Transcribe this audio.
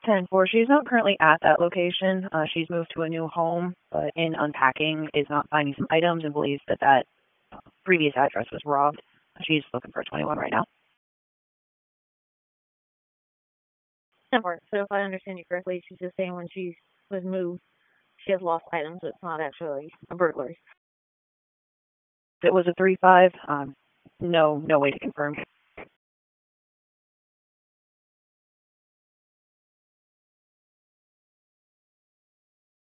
10-4. She's not currently at that location. She's moved to a new home, but in unpacking is not finding some items and believes that previous address was robbed. She's looking for 21 right now. 10-4. So if I understand you correctly, she's just saying when she was moved, she has lost items. It's not actually a burglary. It was a 3-5. No way to confirm.